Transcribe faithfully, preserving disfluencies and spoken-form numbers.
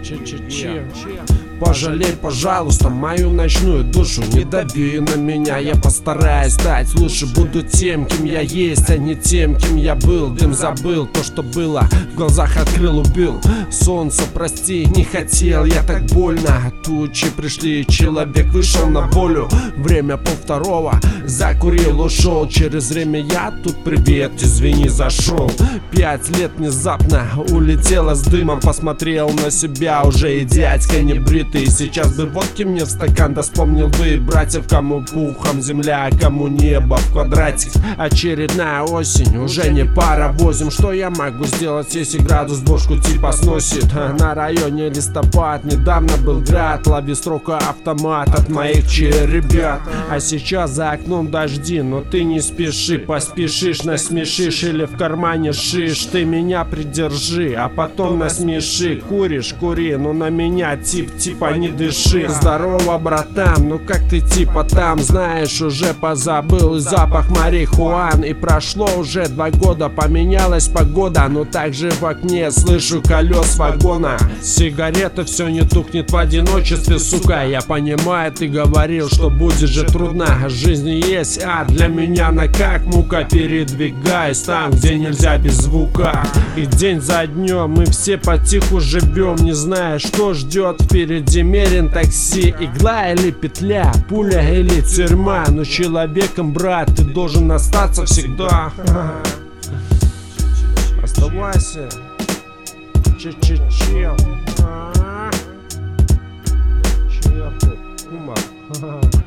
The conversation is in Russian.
Че-че-че. Пожалей, пожалуйста, мою ночную душу. Не дави на меня, я постараюсь стать лучше. Буду тем, кем я есть, а не тем, кем я был. Дым забыл, то, что было, в глазах открыл, убил. Солнце, прости, не хотел, я так больно. Тучи пришли, человек вышел на волю. Время полвторого, закурил, ушел. Через время я тут, привет, извини, зашел. Пять лет внезапно улетела с дымом. Посмотрел на себя уже и дядька не брит. И сейчас бы водки мне в стакан, да вспомнил бы братьев, кому пухом земля, а кому небо в квадратик. Очередная осень, уже не паровозим. Что я могу сделать, если градус бошку типа сносит? На районе листопад, недавно был град. Лови срока автомат от моих че-ребят. А сейчас за окном дожди, но ты не спеши. Поспешишь, насмешишь или в кармане шиш. Ты меня придержи, а потом насмеши. Куришь, кури, но на меня тип-тип не дыши. Здорово, братан, ну как ты типа там? Знаешь, уже позабыл запах марихуан. И прошло уже два года, поменялась погода. Но также в окне слышу колес вагона. Сигарета все не тухнет в одиночестве, сука. Я понимаю, ты говорил, что будет же трудно. Жизнь есть, а для меня на как мука. Передвигаюсь там, где нельзя без звука. И день за днем мы все потиху живем, не зная, что ждет впереди. Мерен такси, игла или петля, пуля или тюрьма. Но человеком, брат, ты должен остаться всегда. Оставайся. Че-че-че. Че ты, умер.